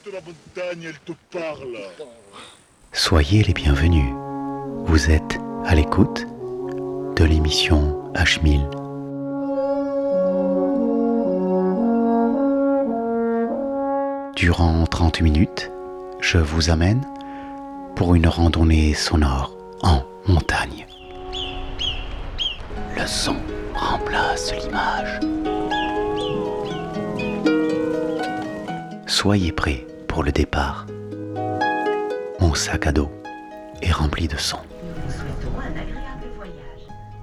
la montagne, elle te parle. Soyez les bienvenus. Vous êtes à l'écoute de l'émission H1000. Durant 30 minutes, je vous amène pour une randonnée sonore en montagne. Le son remplace l'image. Soyez prêts pour le départ. Mon sac à dos est rempli de sons. Nous vous souhaitons un agréable voyage.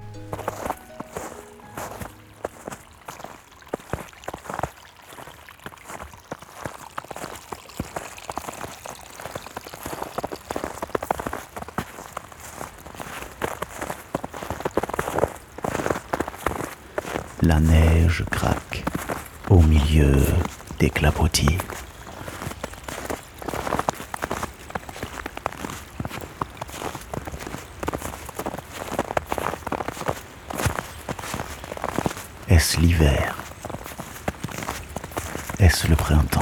La neige craque au milieu des clapotis. Est-ce l'hiver? Est-ce le printemps?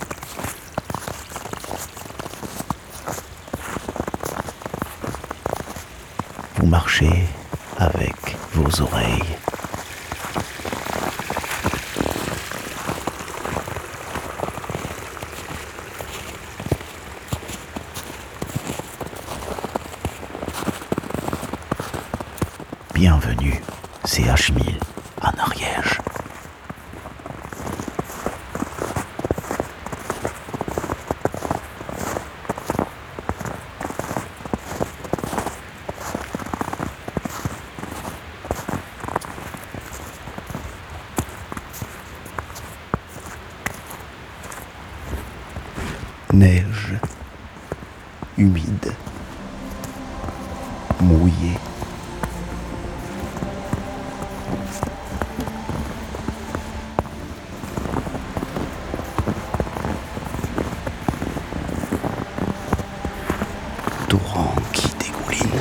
Vous marchez avec vos oreilles. Bienvenue, c'est H1000 en Ariège. Neige, humide, mouillée. Torrent qui dégouline.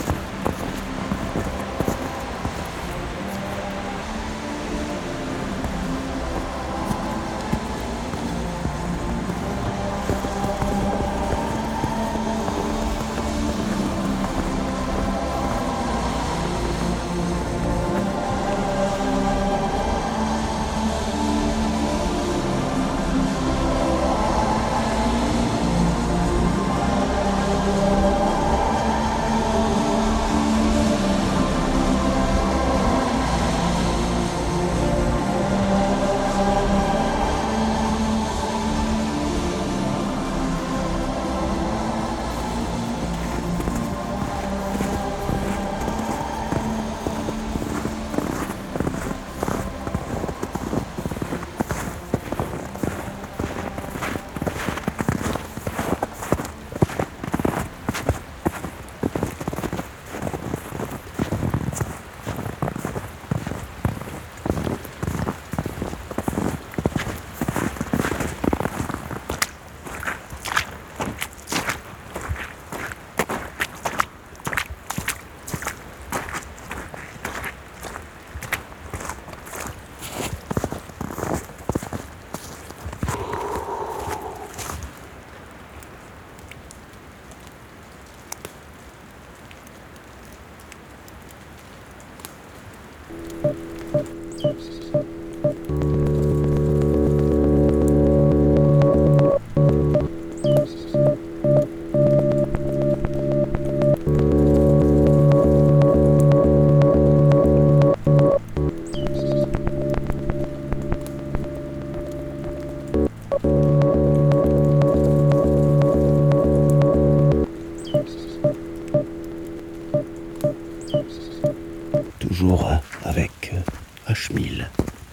Toujours avec H1000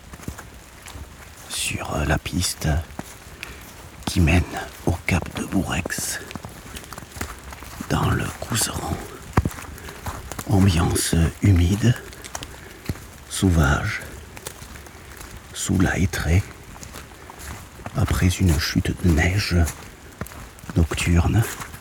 sur la piste qui mène au cap de Bourex dans le Couserans. Ambiance humide, sauvage, sous la hêtraie, après une chute de neige nocturne.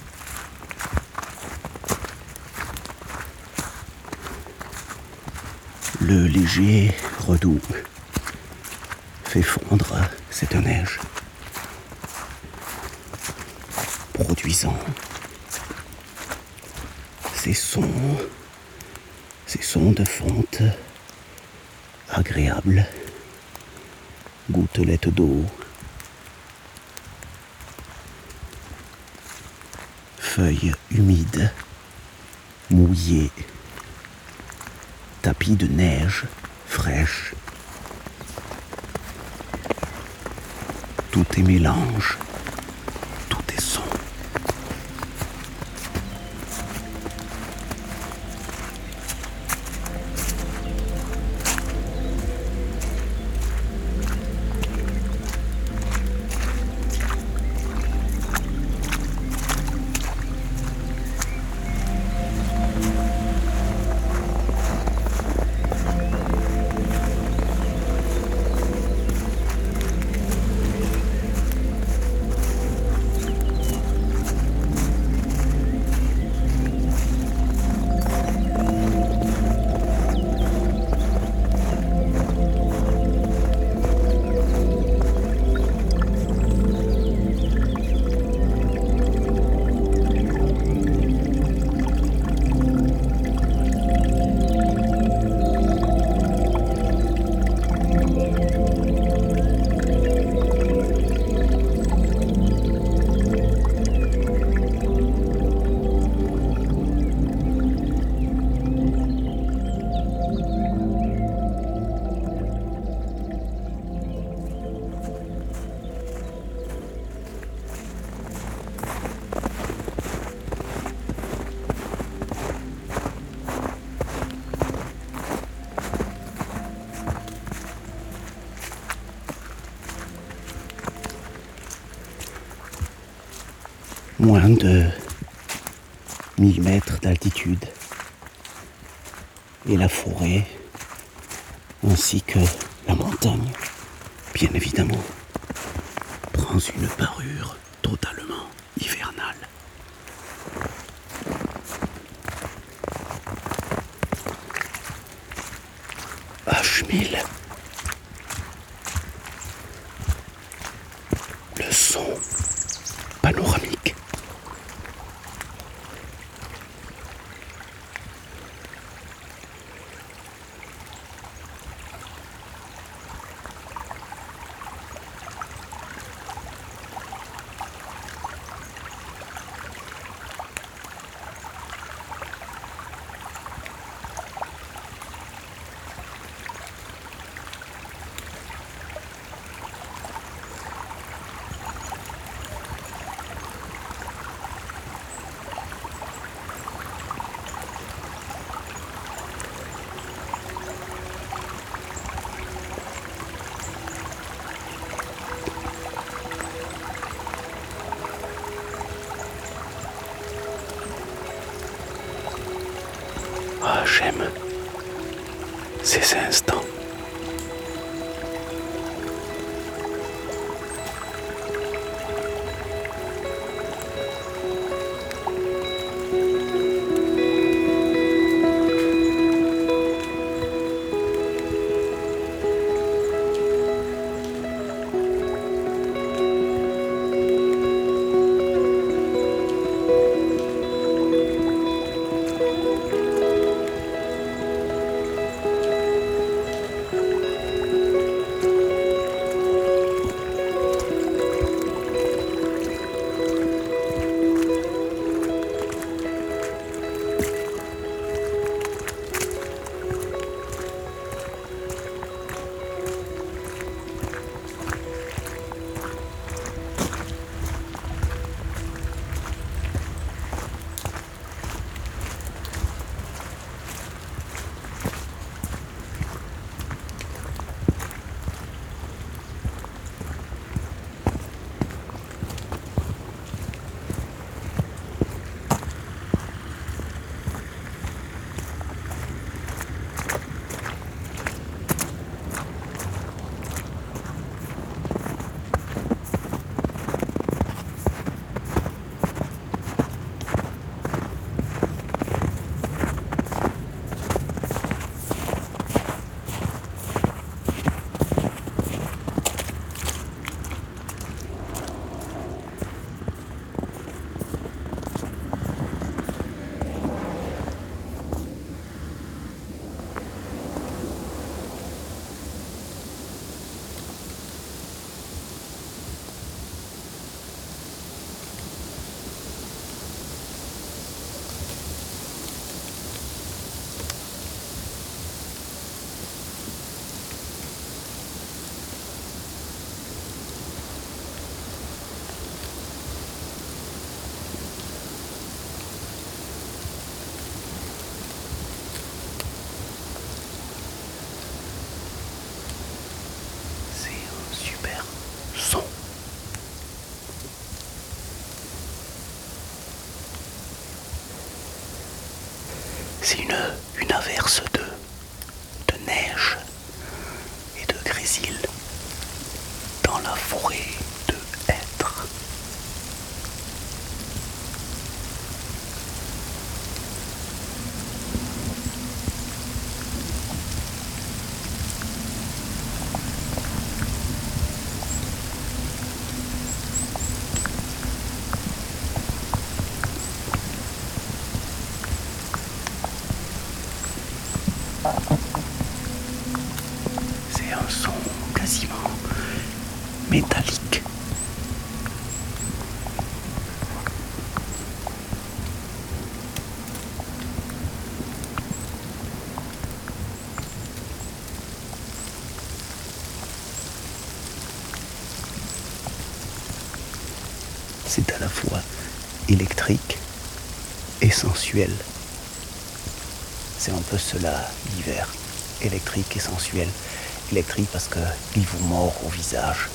Le léger redoux fait fondre cette neige. séduisant. Ces sons de fonte agréables, gouttelettes d'eau, feuilles humides, mouillées, tapis de neige fraîche. Tout est mélange, tout est son. Moins de 1000 mètres d'altitude. Et la forêt, ainsi que la montagne, bien évidemment, prend une parure totalement hivernale. H1000. Le son panoramique. Ah, j'aime ces instants. c'est une averse de neige et de grésil dans la forêt de hêtres. C'est un son quasiment métallique. C'est à la fois électrique et sensuel. C'est un peu cela l'hiver, électrique et sensuel. Électrique parce qu'il vous mord au visage.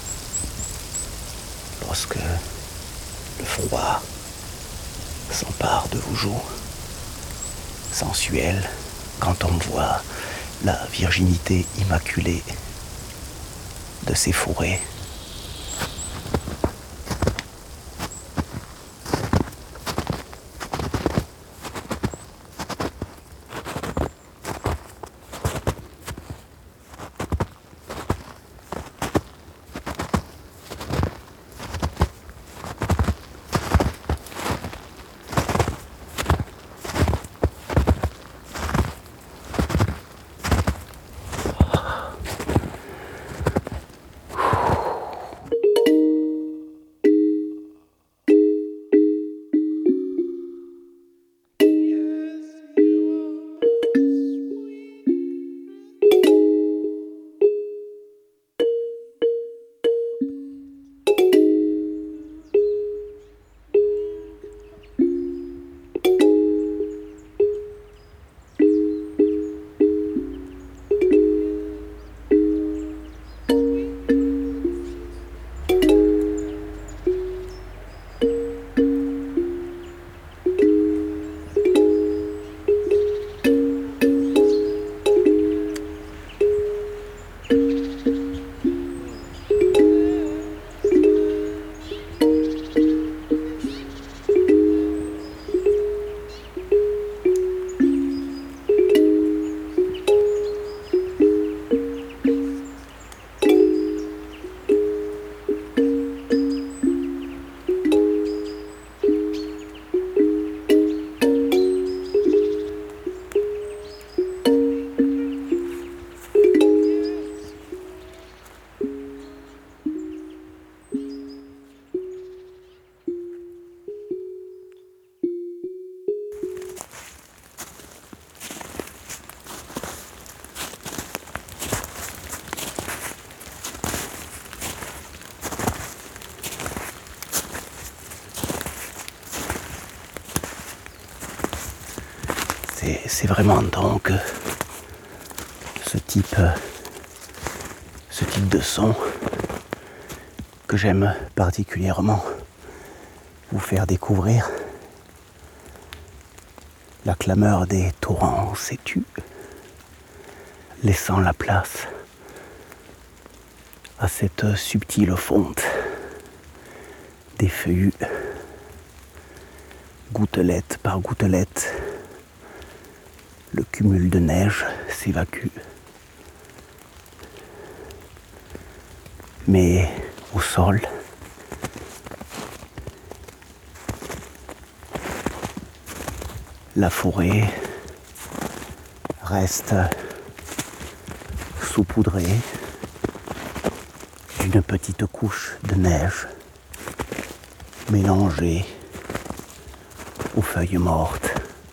Lorsque le froid s'empare de vos joues. Sensuel quand on voit la virginité immaculée de ces forêts. C'est vraiment donc ce type de son que j'aime particulièrement vous faire découvrir. La clameur des torrents s'étue, laissant la place à cette subtile fonte des feuillus, gouttelette par gouttelette. Le cumul de neige s'évacue. Mais au sol, la forêt reste saupoudrée d'une petite couche de neige mélangée aux feuilles mortes,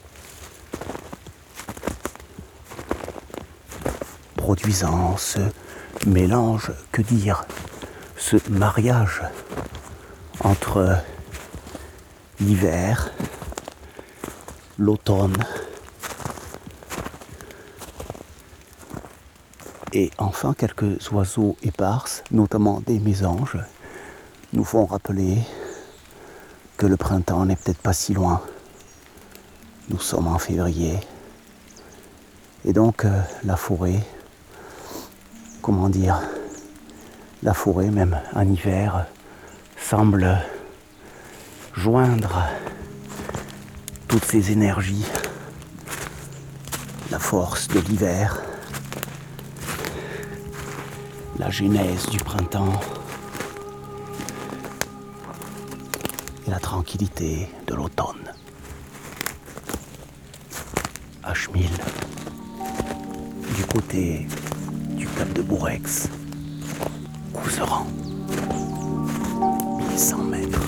produisant ce mélange, que dire, ce mariage entre l'hiver, l'automne et enfin quelques oiseaux éparses, notamment des mésanges, nous font rappeler que le printemps n'est peut-être pas si loin. Nous sommes en février. Et donc la forêt, comment dire, la forêt même en hiver semble joindre toutes ces énergies, la force de l'hiver, la genèse du printemps et la tranquillité de l'automne. À Schmil, du côté du cap de Bourex, Couserans, 1100 mètres.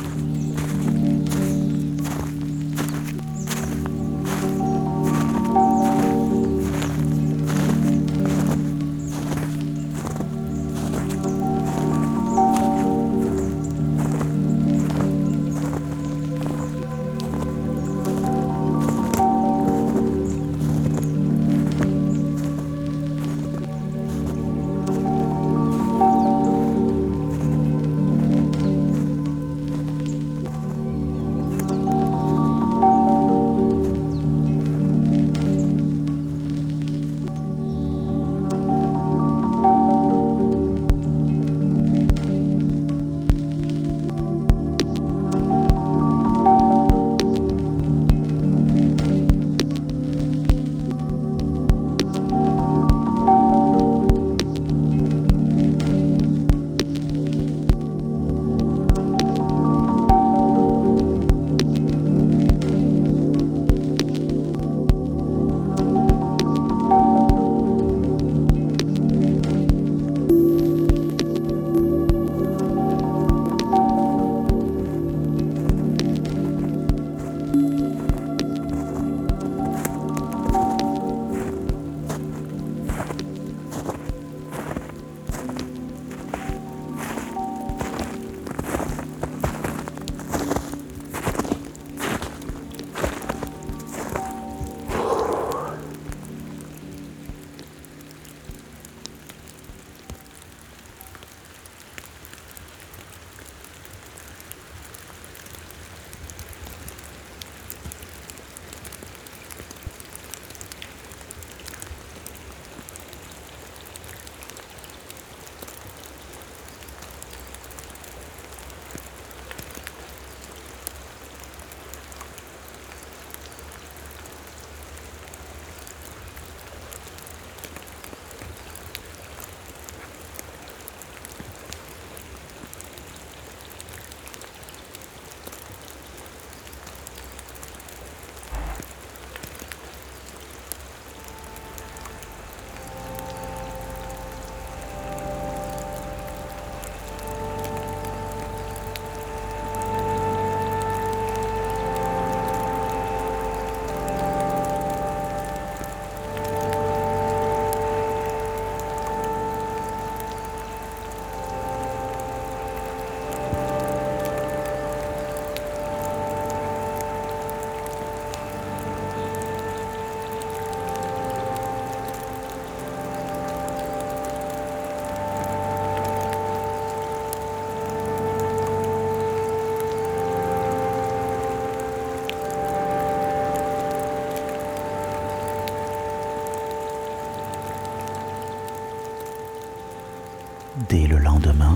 Dès le lendemain,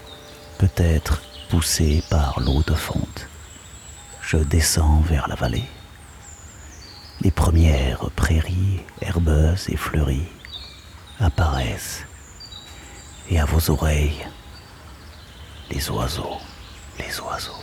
peut-être poussé par l'eau de fonte, je descends vers la vallée. Les premières prairies herbeuses et fleuries apparaissent, et à vos oreilles, les oiseaux, les oiseaux.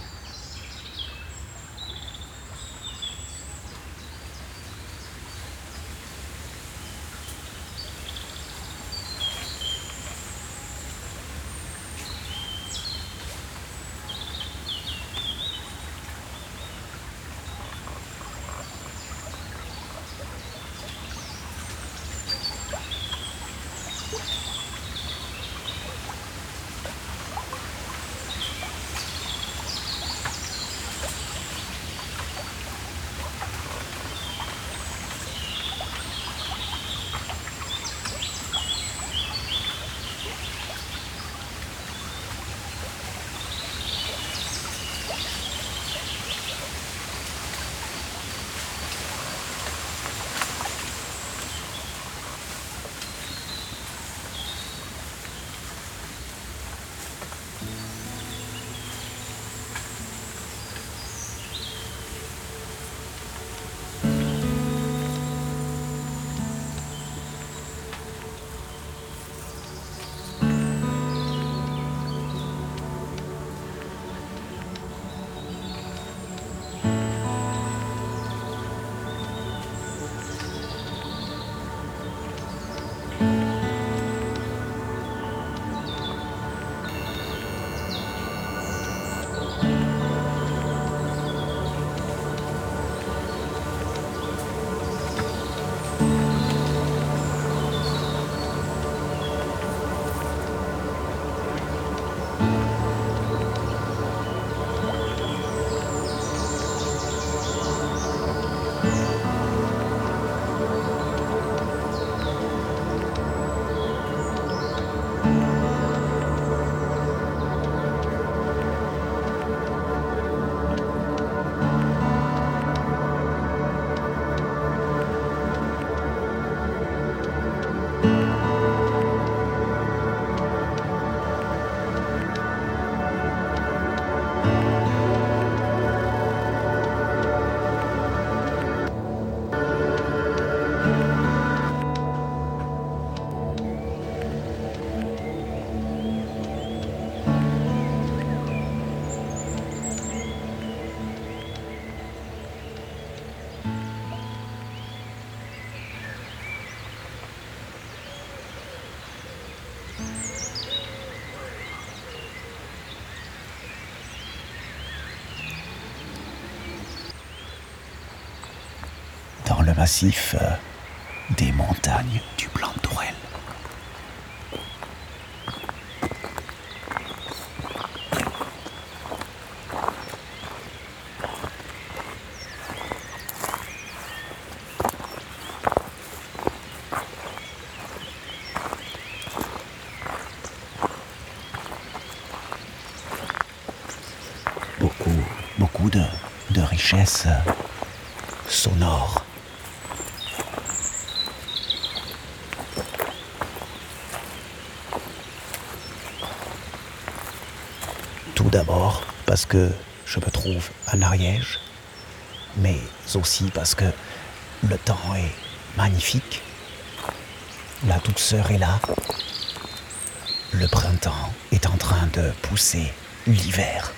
le massif des montagnes du Blanc d'Orel. Beaucoup de richesses sonores. Tout d'abord parce que je me trouve en Ariège, mais aussi parce que le temps est magnifique. La douceur est là. Le printemps est en train de pousser l'hiver.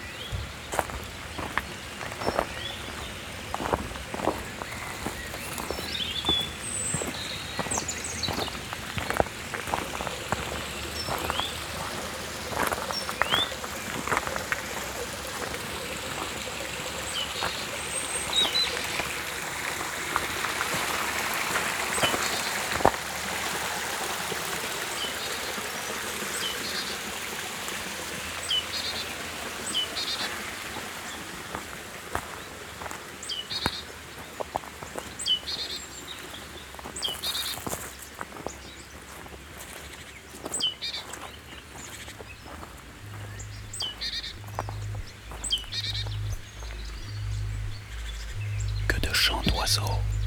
Chant d'oiseaux.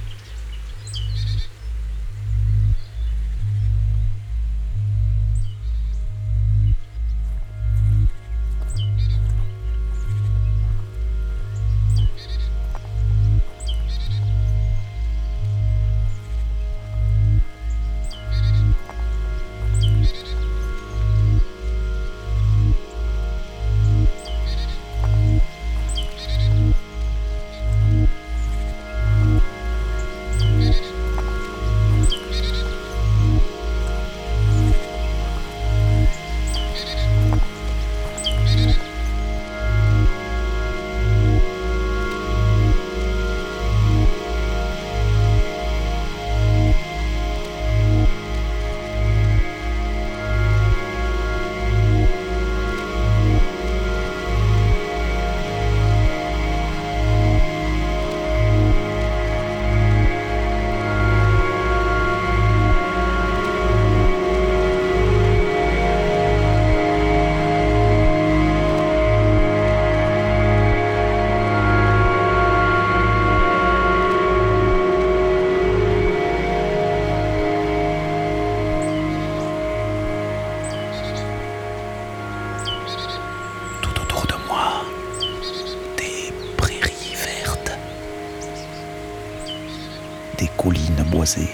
Des collines boisées,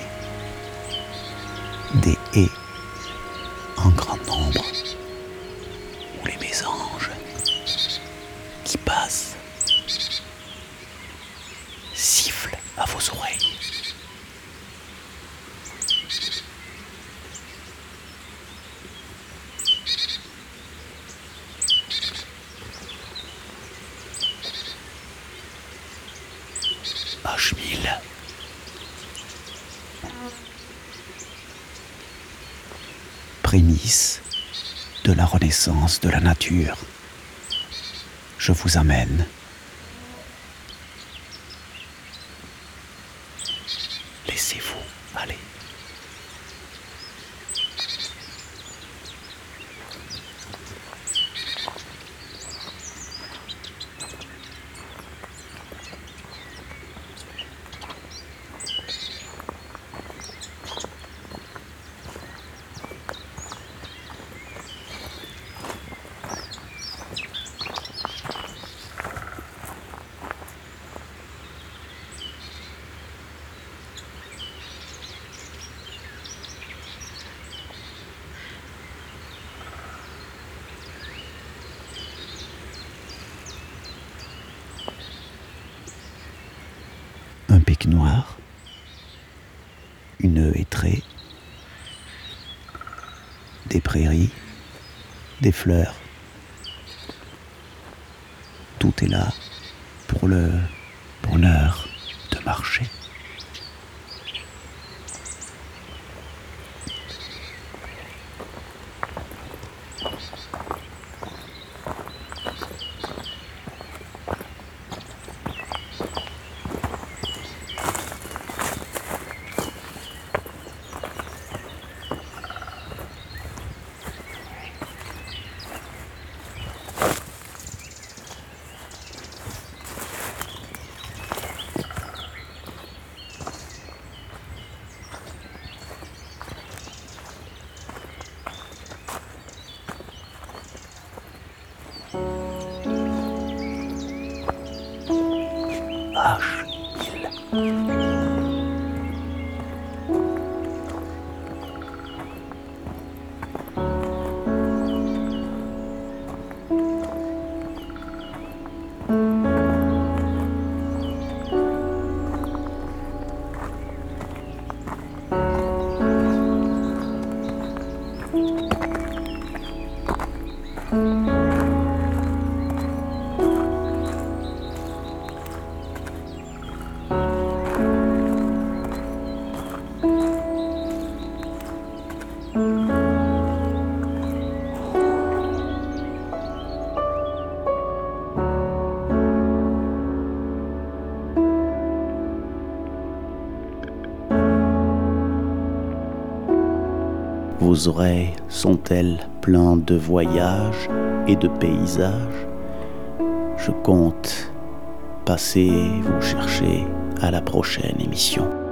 des haies en grand nombre, où les mésanges qui passent sifflent à vos oreilles. H1000. Prémisse de la renaissance de la nature. Je vous amène. Laissez-vous aller. Un pic noir, une hêtraie, des prairies, des fleurs. Tout est là pour le bonheur de marcher. Vos oreilles sont-elles pleines de voyages et de paysages? Je compte passer vous chercher à la prochaine émission.